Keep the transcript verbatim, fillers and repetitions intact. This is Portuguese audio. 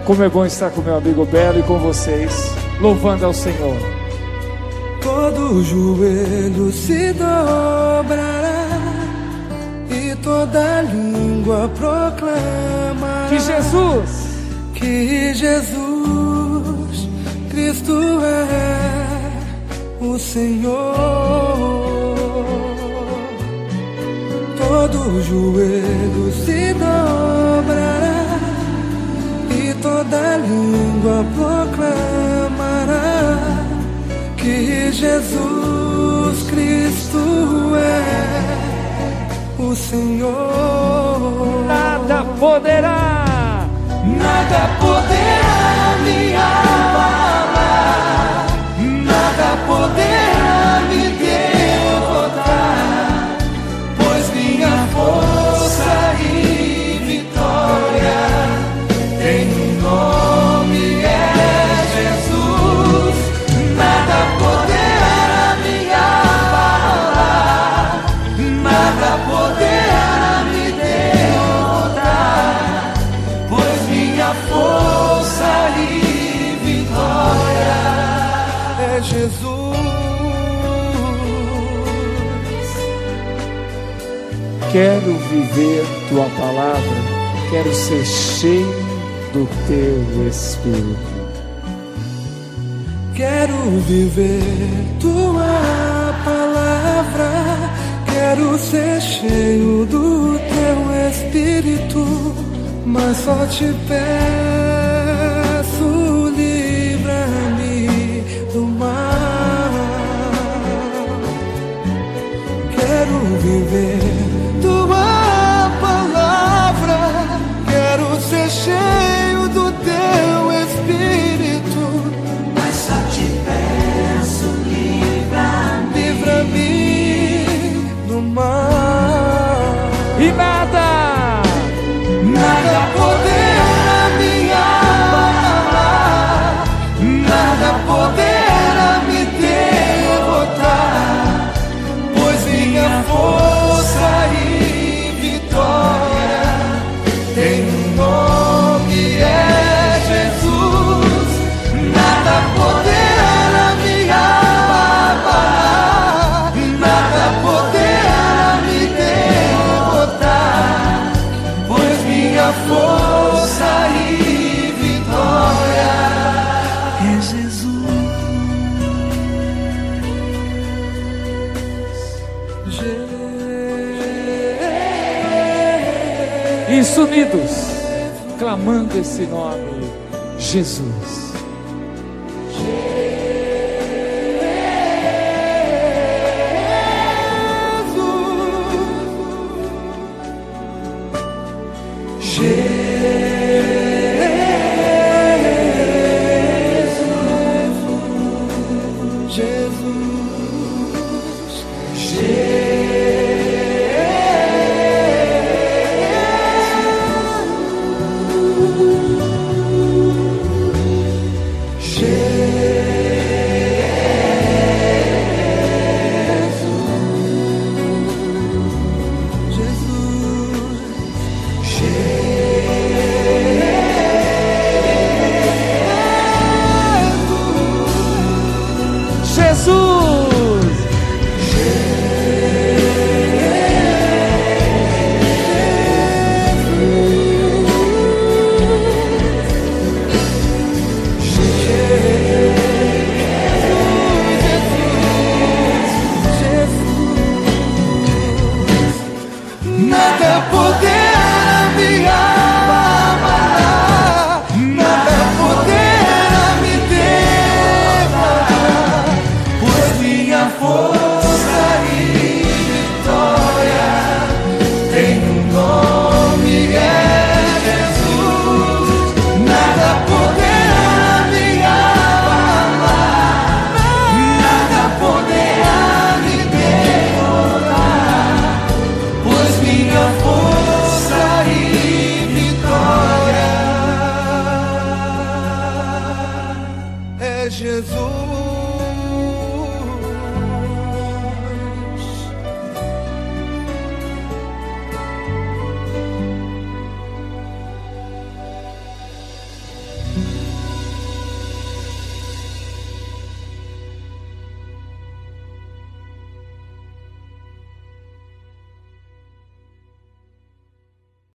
Como é bom estar com meu amigo Belo e com vocês, louvando ao Senhor. Todo joelho se dobrará e toda língua proclamará Que Jesus, que Jesus Cristo é o Senhor. Todo joelho se dobrará e toda língua proclamará que Jesus Cristo é o Senhor. nada poderá, Nada poderá me abalar, nada poderá me derrotar, pois minha força e vitória tem um nome, é Jesus. Nada poderá me abalar, nada poderá me derrotar, pois minha força e vitória é Jesus. quero viver tua palavra, quero ser cheio do teu Espírito. Quero viver tua palavra, quero ser cheio do teu Espírito, mas só te peço, livra-me do mal. Quero viver tua palavra, quero ser cheio do teu Espírito, mas só te peço, livra-me, livra-me do mal. E nada, Nada poderá me abalar, nada poderá me derrotar, pois minha força e vitória tem um nome, é Jesus. Nada poderá me abalar, nada poderá me derrotar, pois minha força e vitória é Jesus. isso unidos, clamando esse nome, Jesus. Nada poderá me abalar, nada poderá me derrotar, pois minha força e vitória tem um nome, é Jesus. Nada poderá me abalar, nada poderá me derrotar, pois minha força e vitória é Jesus.